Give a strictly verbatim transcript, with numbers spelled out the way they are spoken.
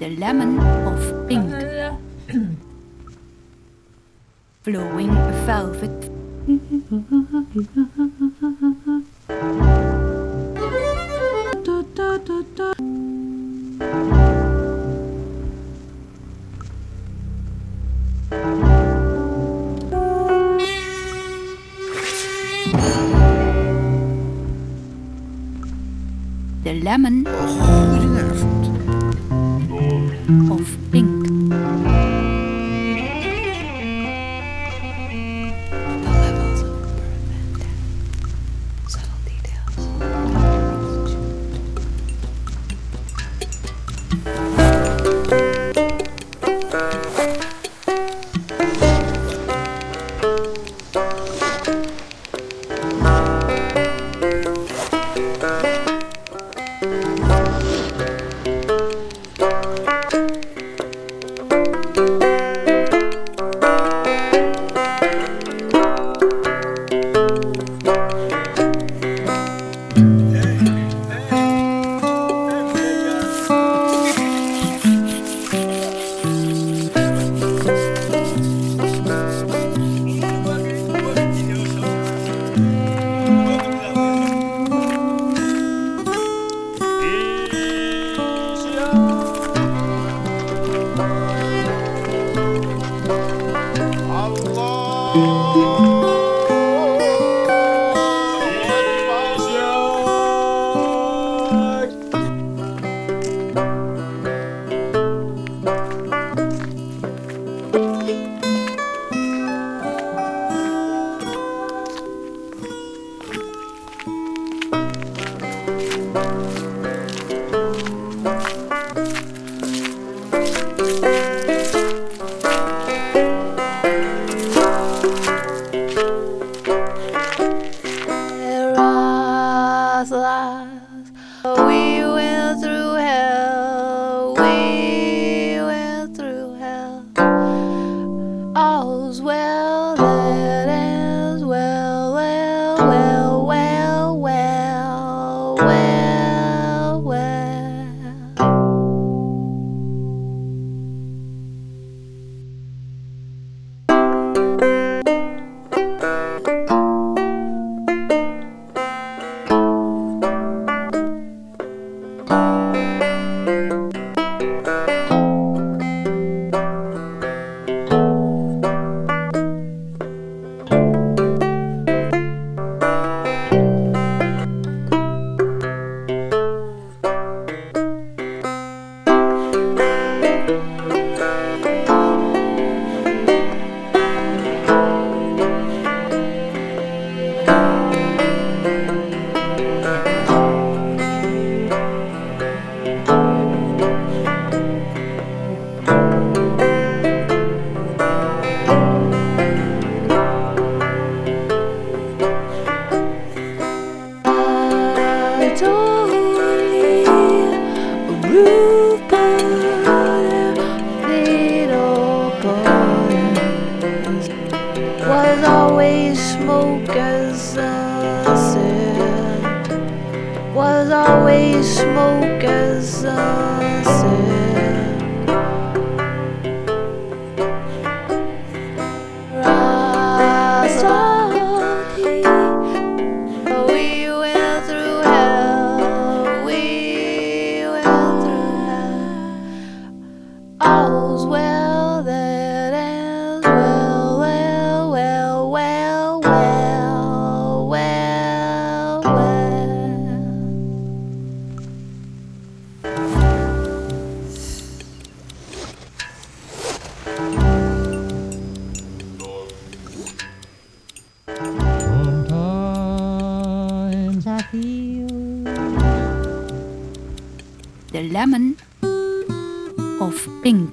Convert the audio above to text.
The lemon of pink, flowing velvet. The lemon Goedenavond. of pink. The levels of birth and death, subtle details. We went through hell, we went through hell. All's well that ends well, well, well, well, well, well, well. It's only a roof garden, little gardens. Was always smoke as sunset. Was always smoke as sunset. All's well that ends well, well, well, well, well, well, well. Sometimes I feel The lemon of pink.